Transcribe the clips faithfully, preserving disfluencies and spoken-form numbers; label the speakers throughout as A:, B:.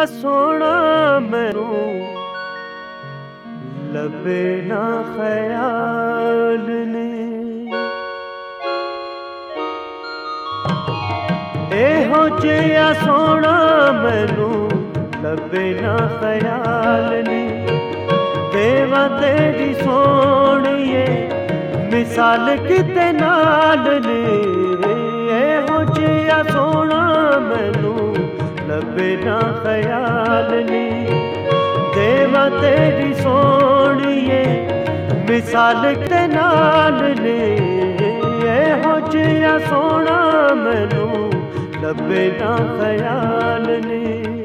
A: सोना मैनू लबे ना ख्याल ने। एहो जिहा सोना मैनू लबे ना ख्याल ने। देवा तेरी सोहणीए मिसाल किते नाल ने। एहो जिहा सोना मैनू लबे ना ख्याल ने। देवा तेरी सोहणीए मिसाल किते नाल ने। एहो जिहा सोना मैनू लबे ना ख्याल ने।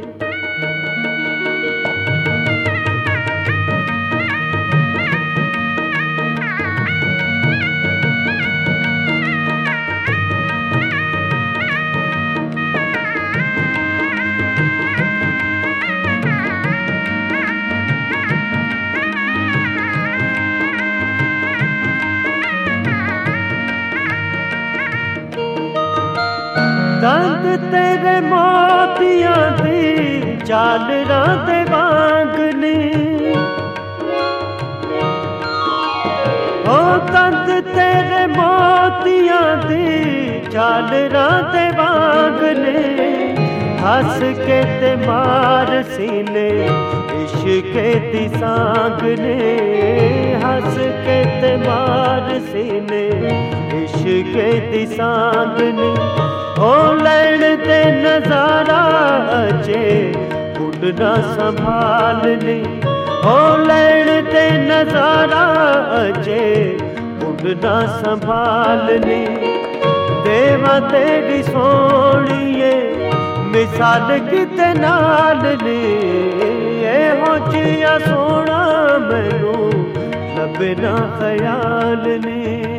A: दंद तेरे मोतियां दी झालरां दे वांग ने। ओ दंद तेरे मोतियां दी झालरां दे वांग ने। हस के ते मार सीने इश्क दी सांग ने। हस के ते मार सीने इश्क दी सांग ने। ओ लैण ते नजारा अजे उड़ना संभालने। ओ लैण ते नजारा अजे उड़ना संभालने। देवा तेरी सोहणीए मिसाल किते नाल ने। एहो जिहा सोना मैनू लबे ना ख्याल ने।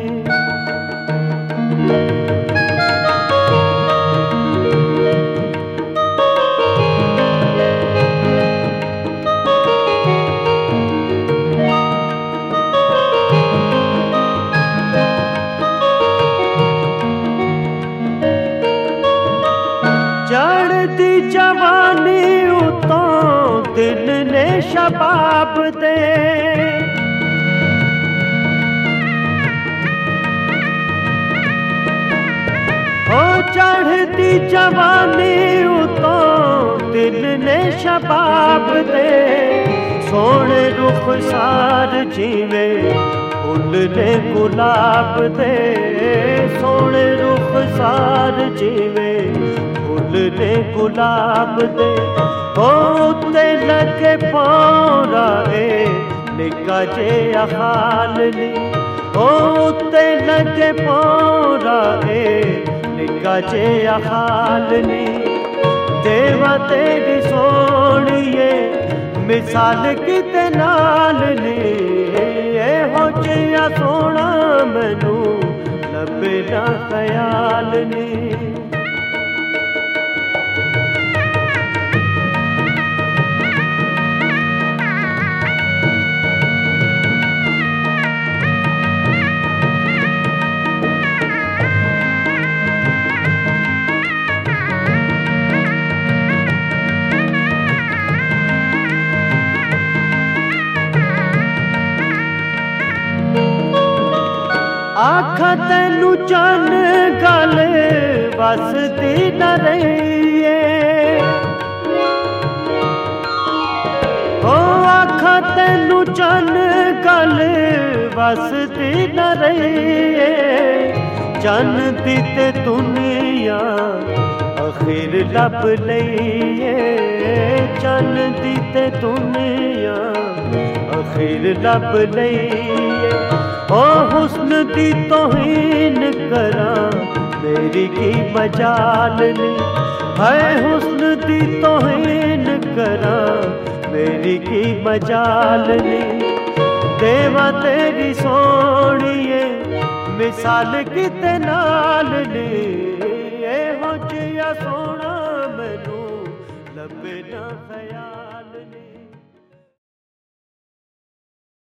A: चढ़ती जवानी उतों दिल ने शबाब दे। ओ चढ़ती जवानी उतों दिल ने शबाब दे। सोने रुख सार जीवे फुल ने गुलाब दे। सोने रुख सार जीवे ने गुलाब दे। ओ उत्ते लगे पौरा ए निका जिहा हाल नी। ओ उत्ते लगे पौरा ए निका जिहा हाल नी। देवा तेरी सोहणीए मिसाल किते नाल ने। एहो जिहा सोना मैनू लबे ना ख्याल ने। आखा तैनू चन गल वसदी न रही। ओ आखा तैनू चन गल वसदी न रही। चन दी ते दुनिया आखिर लब लईए। चन दी ते दुनिया आखिर लब लईए। ओ हुस्न दी तौहीन करा मेरी की मजाल ने। है हुस्न दी तौहीन करा मेरी की मजाल ने। देवा तेरी सोहणीए मिसाल किते नाल ने। एहो जिहा सोना मैनू लबे ना ख्याल।